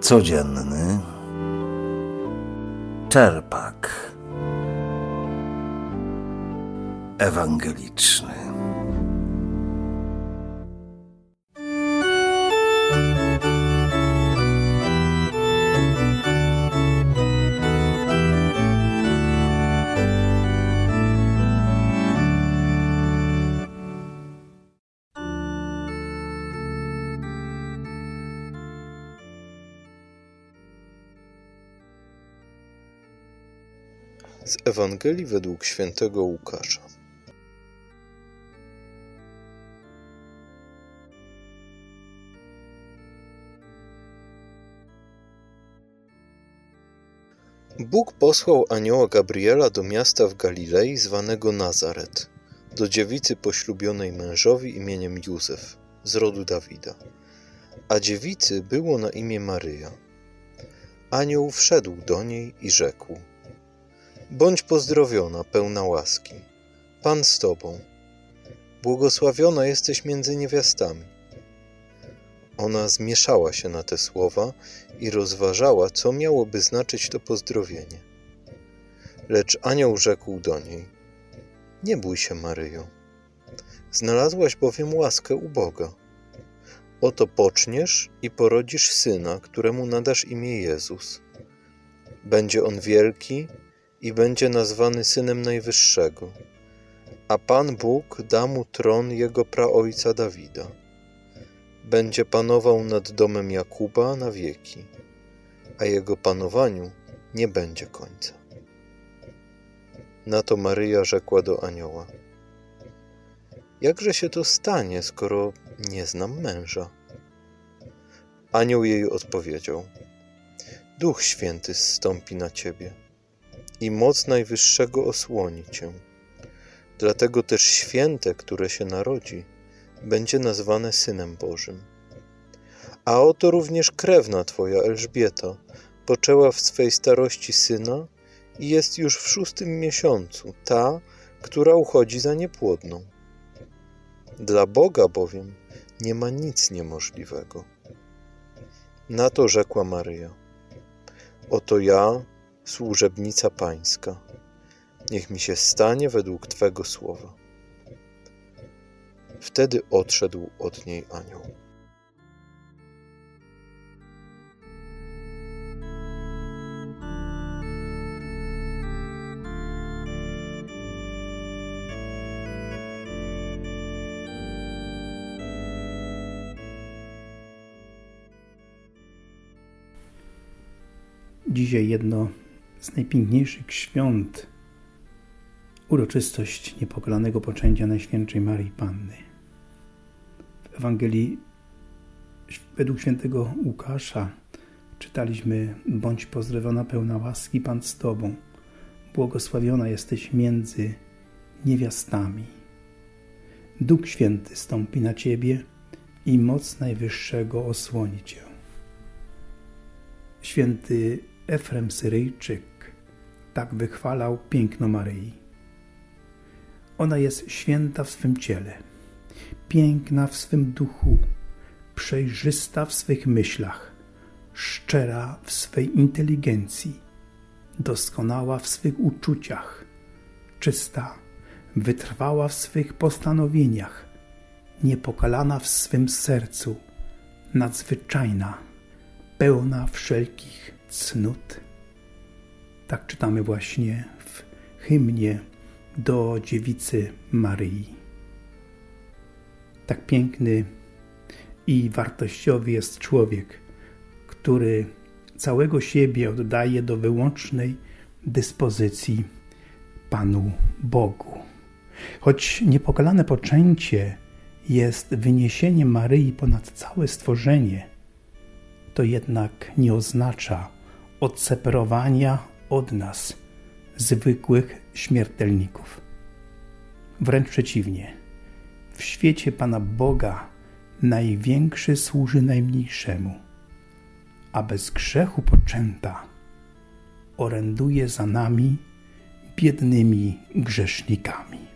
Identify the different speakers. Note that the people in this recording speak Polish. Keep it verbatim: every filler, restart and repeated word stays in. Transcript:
Speaker 1: Codzienny czerpak ewangeliczny.
Speaker 2: Z Ewangelii według świętego Łukasza. Bóg posłał anioła Gabriela do miasta w Galilei zwanego Nazaret, do dziewicy poślubionej mężowi imieniem Józef, z rodu Dawida. A dziewicy było na imię Maryja. Anioł wszedł do niej i rzekł: Bądź pozdrowiona, pełna łaski. Pan z tobą. Błogosławiona jesteś między niewiastami. Ona zmieszała się na te słowa i rozważała, co miałoby znaczyć to pozdrowienie. Lecz anioł rzekł do niej: Nie bój się, Maryjo. Znalazłaś bowiem łaskę u Boga. Oto poczniesz i porodzisz syna, któremu nadasz imię Jezus. Będzie on wielki i będzie nazwany Synem Najwyższego, a Pan Bóg da mu tron jego praojca Dawida. Będzie panował nad domem Jakuba na wieki, a jego panowaniu nie będzie końca. Na to Maryja rzekła do anioła: Jakże się to stanie, skoro nie znam męża? Anioł jej odpowiedział: Duch Święty zstąpi na ciebie i moc Najwyższego osłoni cię. Dlatego też święte, które się narodzi, będzie nazwane Synem Bożym. A oto również krewna twoja Elżbieta poczęła w swej starości syna i jest już w szóstym miesiącu, ta, która uchodzi za niepłodną. Dla Boga bowiem nie ma nic niemożliwego. Na to rzekła Maryja: Oto ja, służebnica Pańska, niech mi się stanie według Twego słowa. Wtedy odszedł od niej anioł.
Speaker 3: Dzisiaj jedno z najpiękniejszych świąt, uroczystość niepokalanego poczęcia Najświętszej Maryi Panny. W Ewangelii według świętego Łukasza czytaliśmy: Bądź pozdrowiona, pełna łaski, Pan z tobą. Błogosławiona jesteś między niewiastami. Duch Święty stąpi na ciebie i moc Najwyższego osłoni cię. Święty Efrem Syryjczyk tak wychwalał piękno Maryi. Ona jest święta w swym ciele, piękna w swym duchu, przejrzysta w swych myślach, szczera w swej inteligencji, doskonała w swych uczuciach, czysta, wytrwała w swych postanowieniach, niepokalana w swym sercu, nadzwyczajna, pełna wszelkich cnót. Tak czytamy właśnie w hymnie do dziewicy Maryi. Tak piękny i wartościowy jest człowiek, który całego siebie oddaje do wyłącznej dyspozycji Panu Bogu. Choć niepokalane poczęcie jest wyniesieniem Maryi ponad całe stworzenie, to jednak nie oznacza odseparowania od nas, zwykłych śmiertelników. Wręcz przeciwnie, w świecie Pana Boga największy służy najmniejszemu, a bez grzechu poczęta oręduje za nami, biednymi grzesznikami.